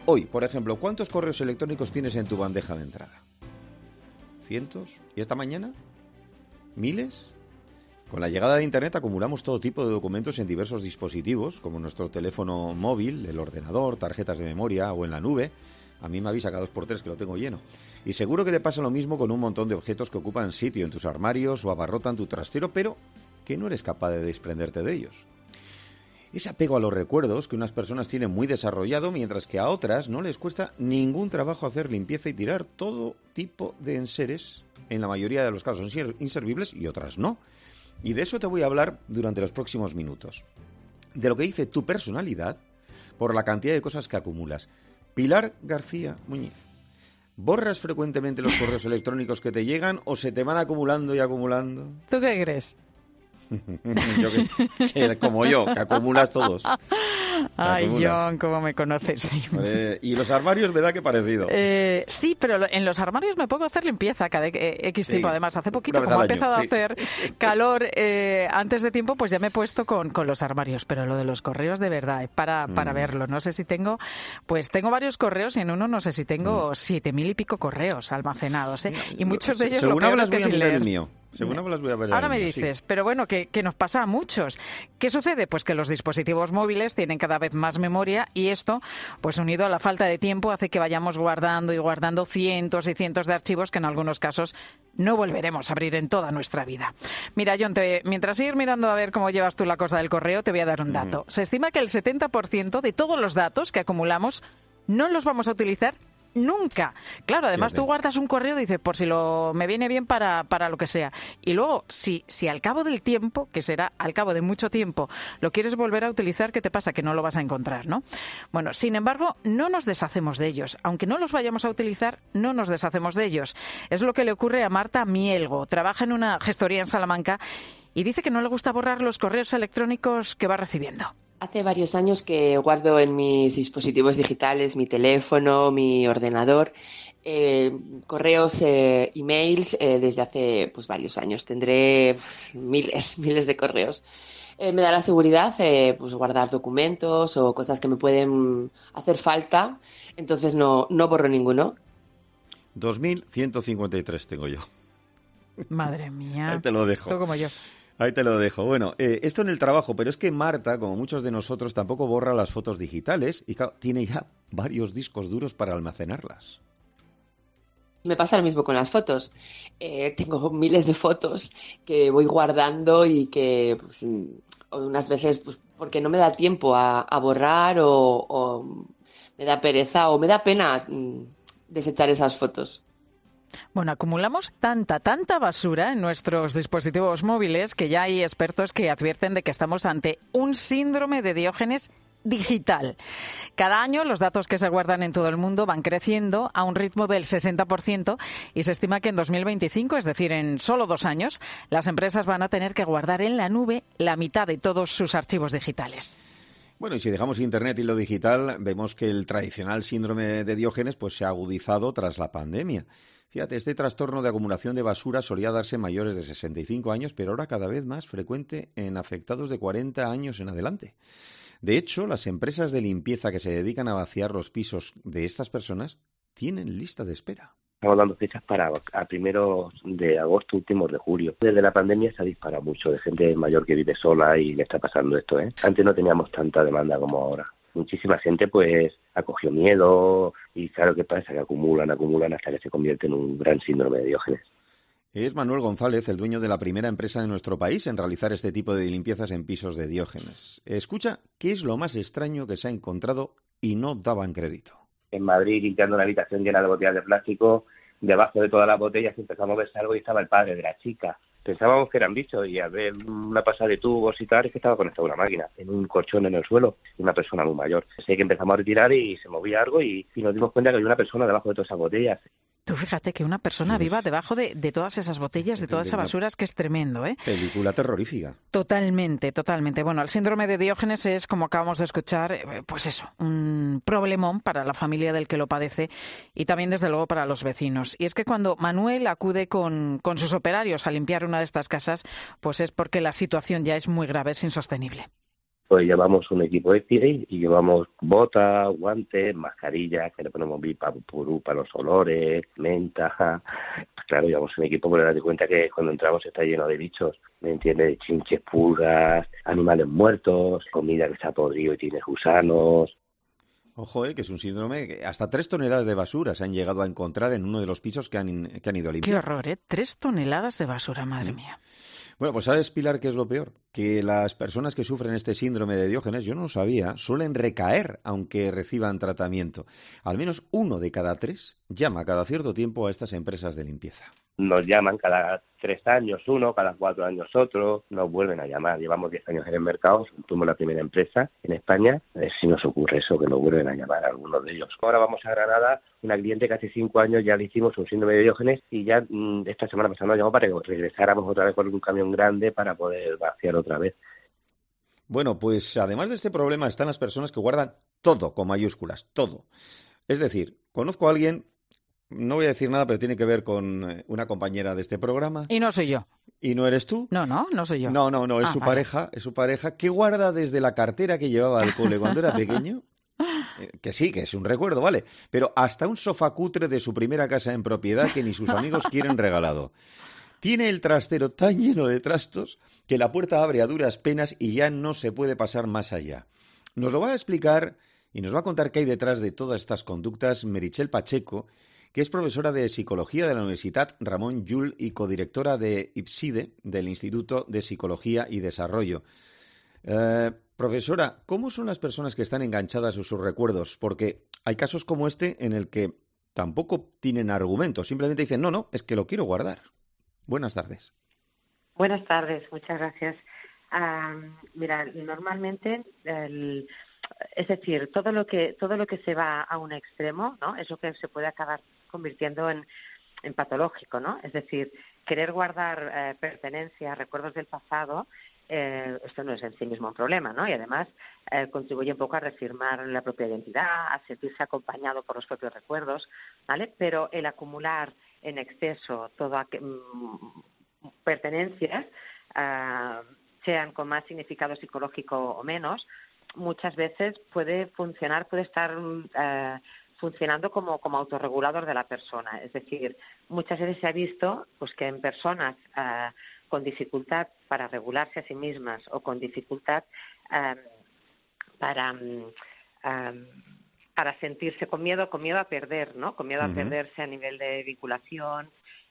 Hoy, por ejemplo, ¿cuántos correos electrónicos tienes en tu bandeja de entrada? ¿Cientos? ¿Y esta mañana? ¿Miles? Con la llegada de Internet acumulamos todo tipo de documentos en diversos dispositivos, como nuestro teléfono móvil, el ordenador, tarjetas de memoria o en la nube. A mí me avisa cada 2x3 que lo tengo lleno. Y seguro que te pasa lo mismo con un montón de objetos que ocupan sitio en tus armarios o abarrotan tu trastero, pero que no eres capaz de desprenderte de ellos. Ese apego a los recuerdos que unas personas tienen muy desarrollado, mientras que a otras no les cuesta ningún trabajo hacer limpieza y tirar todo tipo de enseres, en la mayoría de los casos inservibles y otras no. Y de eso te voy a hablar durante los próximos minutos. De lo que dice tu personalidad por la cantidad de cosas que acumulas. Pilar García Muñiz, ¿borras frecuentemente los correos electrónicos que te llegan o se te van acumulando y acumulando? ¿Tú qué crees? que como yo, que acumulas todos. Ay, John, cómo me conoces. Y los armarios me da que parecido. Sí, pero en los armarios me pongo a hacer limpieza cada X tiempo. Además, hace poquito, como ha empezado a hacer calor antes de tiempo, pues ya me he puesto con los armarios. Pero lo de los correos, de verdad, para verlo. No sé si tengo varios correos y en uno no sé si tengo 7.000 y pico correos almacenados. Y muchos de ellos lo peor es que sin leer. El mío. Según hablas voy a ver. Ahora me dices, sí. Pero bueno, que nos pasa a muchos. ¿Qué sucede? Pues que los dispositivos móviles tienen cada vez más memoria y esto, pues unido a la falta de tiempo, hace que vayamos guardando y guardando cientos y cientos de archivos que en algunos casos no volveremos a abrir en toda nuestra vida. Mira, John, mientras sigues mirando a ver cómo llevas tú la cosa del correo, te voy a dar un dato. Se estima que el 70% de todos los datos que acumulamos no los vamos a utilizar nunca. Claro, además tú guardas un correo y dices, por si me viene bien para lo que sea. Y luego, si al cabo del tiempo, que será al cabo de mucho tiempo, lo quieres volver a utilizar, ¿qué te pasa? Que no lo vas a encontrar, ¿no? Bueno, sin embargo, no nos deshacemos de ellos. Aunque no los vayamos a utilizar, no nos deshacemos de ellos. Es lo que le ocurre a Marta Mielgo. Trabaja en una gestoría en Salamanca y dice que no le gusta borrar los correos electrónicos que va recibiendo. Hace varios años que guardo en mis dispositivos digitales, mi teléfono, mi ordenador, correos, emails desde hace varios años. Tendré miles de correos. Me da la seguridad guardar documentos o cosas que me pueden hacer falta, entonces no borro ninguno. 2.153 tengo yo. Madre mía. Ahí te lo dejo. Tú como yo. Ahí te lo dejo. Bueno, esto en el trabajo, pero es que Marta, como muchos de nosotros, tampoco borra las fotos digitales y claro, tiene ya varios discos duros para almacenarlas. Me pasa lo mismo con las fotos. Tengo miles de fotos que voy guardando y que unas veces porque no me da tiempo a borrar o me da pereza o me da pena desechar esas fotos. Bueno, acumulamos tanta basura en nuestros dispositivos móviles que ya hay expertos que advierten de que estamos ante un síndrome de Diógenes digital. Cada año los datos que se guardan en todo el mundo van creciendo a un ritmo del 60% y se estima que en 2025, es decir, en solo 2 años, las empresas van a tener que guardar en la nube la mitad de todos sus archivos digitales. Bueno, y si dejamos Internet y lo digital, vemos que el tradicional síndrome de Diógenes se ha agudizado tras la pandemia. Fíjate, este trastorno de acumulación de basura solía darse en mayores de 65 años, pero ahora cada vez más frecuente en afectados de 40 años en adelante. De hecho, las empresas de limpieza que se dedican a vaciar los pisos de estas personas tienen lista de espera. Estamos dando fechas para a primeros de agosto, últimos de julio. Desde la pandemia se ha disparado mucho de gente mayor que vive sola y le está pasando esto, ¿eh? Antes no teníamos tanta demanda como ahora. Muchísima gente acogió miedo y claro, ¿qué pasa? Que acumulan hasta que se convierte en un gran síndrome de Diógenes. Es Manuel González, el dueño de la primera empresa de nuestro país en realizar este tipo de limpiezas en pisos de Diógenes. Escucha, ¿qué es lo más extraño que se ha encontrado y no daban crédito? En Madrid, limpiando una habitación llena de botellas de plástico, debajo de todas las botellas empezamos a ver algo y estaba el padre de la chica. Pensábamos que eran bichos y al ver una pasada de tubos y tal, es que estaba conectado a una máquina, en un colchón en el suelo, una persona muy mayor. Así que empezamos a retirar y se movía algo y nos dimos cuenta que había una persona debajo de todas esas botellas. Tú fíjate que una persona viva debajo de todas esas botellas, de toda esa basura, es que es tremendo, ¿eh? Película terrorífica. Totalmente. Bueno, el síndrome de Diógenes es, como acabamos de escuchar, pues eso, un problemón para la familia del que lo padece y también, desde luego, para los vecinos. Y es que cuando Manuel acude con sus operarios a limpiar una de estas casas, pues es porque la situación ya es muy grave, es insostenible. pues llevamos un equipo X y llevamos botas, guantes, mascarillas, que le ponemos Bipapurú para los olores, menta. Claro, llevamos un equipo, pero date cuenta que cuando entramos está lleno de bichos, ¿me entiendes? Chinches, pulgas, animales muertos, comida que está podrido y tiene gusanos. Ojo, que es un síndrome que hasta 3 toneladas de basura se han llegado a encontrar en uno de los pisos que han ido a limpiar. Qué horror, ¿eh? 3 toneladas de basura, madre mía. Bueno, pues ¿sabes, Pilar, qué es lo peor? Que las personas que sufren este síndrome de Diógenes, yo no lo sabía, suelen recaer aunque reciban tratamiento. Al menos 1 de cada 3 llama cada cierto tiempo a estas empresas de limpieza. Nos llaman cada 3 años uno, cada 4 años otro, nos vuelven a llamar. Llevamos 10 años en el mercado, somos la primera empresa en España. A ver si nos ocurre eso, que nos vuelven a llamar a algunos de ellos. Ahora vamos a Granada, una cliente que hace 5 años ya le hicimos un síndrome de Diógenes y ya esta semana pasada nos llamó para que regresáramos otra vez con un camión grande para poder vaciar otra vez. Bueno, pues además de este problema están las personas que guardan todo con mayúsculas, todo. Es decir, conozco a alguien... No voy a decir nada, pero tiene que ver con una compañera de este programa. Y no soy yo. ¿Y no eres tú? No soy yo. No, es su vale. pareja, que guarda desde la cartera que llevaba al cole cuando era pequeño, que sí, que es un recuerdo, vale, pero hasta un sofá cutre de su primera casa en propiedad que ni sus amigos quieren regalado. Tiene el trastero tan lleno de trastos que la puerta abre a duras penas y ya no se puede pasar más allá. Nos lo va a explicar y nos va a contar qué hay detrás de todas estas conductas Meritxell Pacheco, que es profesora de Psicología de la Universitat Ramon Llull y codirectora de IPSIDE, del Instituto de Psicología y Desarrollo. Profesora, ¿cómo son las personas que están enganchadas a sus recuerdos? Porque hay casos como este en el que tampoco tienen argumentos, simplemente dicen, no, es que lo quiero guardar. Buenas tardes. Buenas tardes, muchas gracias. Mira, normalmente... Es decir, todo lo que se va a un extremo, ¿no? Es lo que se puede acabar convirtiendo en patológico, ¿no? Es decir, querer guardar pertenencias, recuerdos del pasado, esto no es en sí mismo un problema, ¿no? Y además contribuye un poco a reafirmar la propia identidad, a sentirse acompañado por los propios recuerdos, ¿vale? Pero el acumular en exceso todas pertenencias, sean con más significado psicológico o menos, muchas veces puede estar funcionando como autorregulador de la persona. Es decir, muchas veces se ha visto pues que en personas con dificultad para regularse a sí mismas o con dificultad para sentirse con miedo a perder, ¿no? Con miedo a perderse a nivel de vinculación,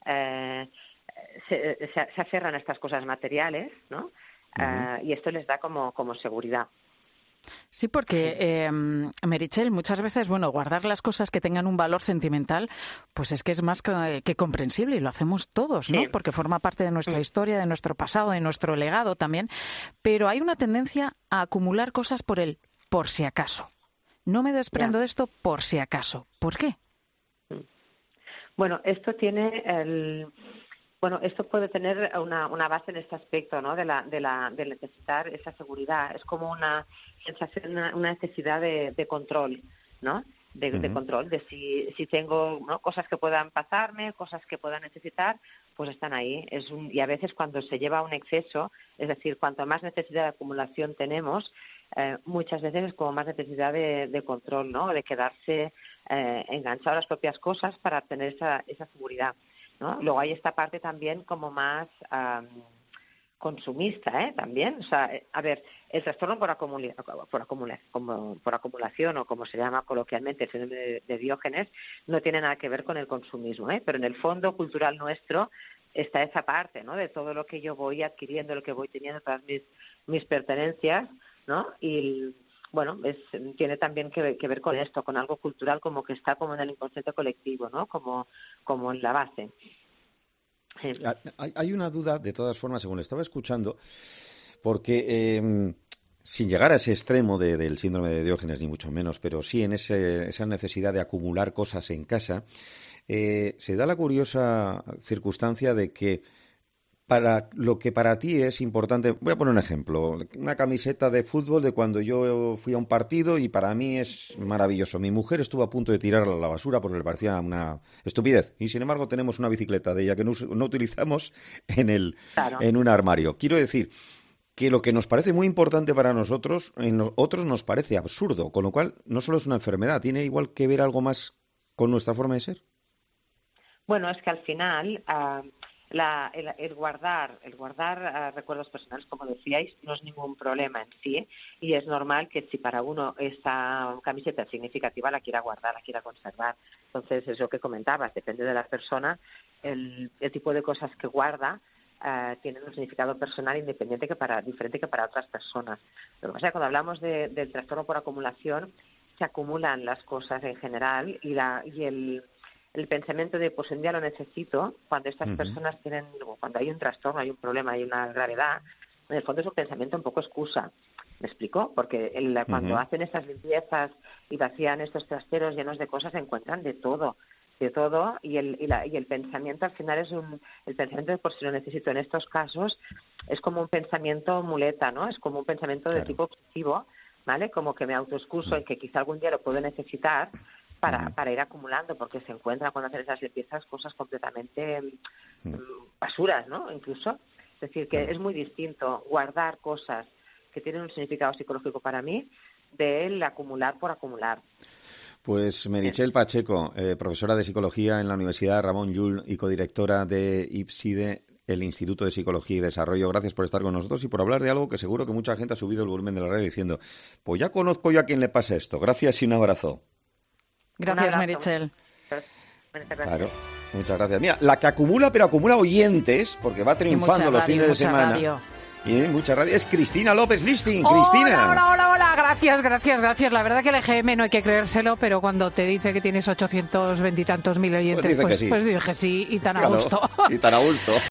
se aferran a estas cosas materiales, ¿no? Y esto les da como seguridad. Sí, porque, Meritxell, muchas veces, guardar las cosas que tengan un valor sentimental, pues es que es más que comprensible y lo hacemos todos, ¿no? Sí. Porque forma parte de nuestra historia, de nuestro pasado, de nuestro legado también. Pero hay una tendencia a acumular cosas por si acaso. No me desprendo de esto por si acaso. ¿Por qué? Bueno, esto puede tener una base en este aspecto, ¿no? De necesitar esa seguridad. Es como una sensación, una necesidad de control, ¿no? De control, de si tengo, ¿no?, cosas que puedan pasarme, cosas que puedan necesitar, pues están ahí. Y a veces cuando se lleva a un exceso, es decir, cuanto más necesidad de acumulación tenemos, muchas veces es como más necesidad de control, ¿no? De quedarse enganchado a las propias cosas para tener esa seguridad, ¿no? Luego hay esta parte también como más consumista, también. O sea, a ver, el trastorno por acumulación o como se llama coloquialmente el síndrome de Diógenes no tiene nada que ver con el consumismo, pero en el fondo cultural nuestro está esa parte, ¿no? De todo lo que yo voy adquiriendo, lo que voy teniendo, todas mis pertenencias, ¿no? Y tiene también que ver con esto, con algo cultural como que está como en el inconsciente colectivo, ¿no? Como en la base. Sí. Hay una duda, de todas formas, según le estaba escuchando, porque sin llegar a ese extremo del síndrome de Diógenes, ni mucho menos, pero sí en esa necesidad de acumular cosas en casa, se da la curiosa circunstancia de que para lo que para ti es importante, voy a poner un ejemplo, una camiseta de fútbol de cuando yo fui a un partido y para mí es maravilloso. Mi mujer estuvo a punto de tirarla a la basura porque le parecía una estupidez y sin embargo tenemos una bicicleta de ella que no utilizamos en un armario. Quiero decir que lo que nos parece muy importante para nosotros, en otros nos parece absurdo, con lo cual no solo es una enfermedad, tiene igual que ver algo más con nuestra forma de ser. Bueno, es que al final el guardar recuerdos personales, como decíais, no es ningún problema en sí, y es normal que si para uno esta camiseta es significativa, la quiera guardar, la quiera conservar. Entonces, es lo que comentabas, depende de la persona, el tipo de cosas que guarda tienen un significado personal diferente que para otras personas. Lo que pasa es que cuando hablamos del trastorno por acumulación, se acumulan las cosas en general y el pensamiento de pues un día lo necesito, cuando estas personas cuando hay un trastorno, hay un problema, hay una gravedad, en el fondo es un pensamiento un poco excusa. ¿Me explico? Porque cuando hacen estas limpiezas y vacían estos trasteros llenos de cosas, se encuentran de todo y el pensamiento al final es el pensamiento de por si lo necesito en estos casos es como un pensamiento muleta, ¿no? Es como un pensamiento de tipo obsesivo, ¿vale? Como que me autoexcuso en que quizá algún día lo puedo necesitar para ir acumulando, porque se encuentran cuando hacen esas limpiezas cosas completamente basuras, ¿no? Incluso. Es decir, que es muy distinto guardar cosas que tienen un significado psicológico para mí del acumular por acumular. Pues Meritxell Pacheco, profesora de Psicología en la Universidad Ramon Llull y codirectora de IPSIDE, el Instituto de Psicología y Desarrollo. Gracias por estar con nosotros y por hablar de algo que seguro que mucha gente ha subido el volumen de la radio diciendo, pues ya conozco yo a quién le pasa esto. Gracias y un abrazo. Gracias, Meritxell. Claro, muchas gracias. Mira, la que acumula, pero acumula oyentes, porque va triunfando los fines de semana. Radio. Y mucha radio. Es Cristina López Listing. Cristina. Hola. Gracias. La verdad que el EGM no hay que creérselo, pero cuando te dice que tienes 820 y tantos mil oyentes, pues dije sí, y tan a gusto. Y tan a gusto.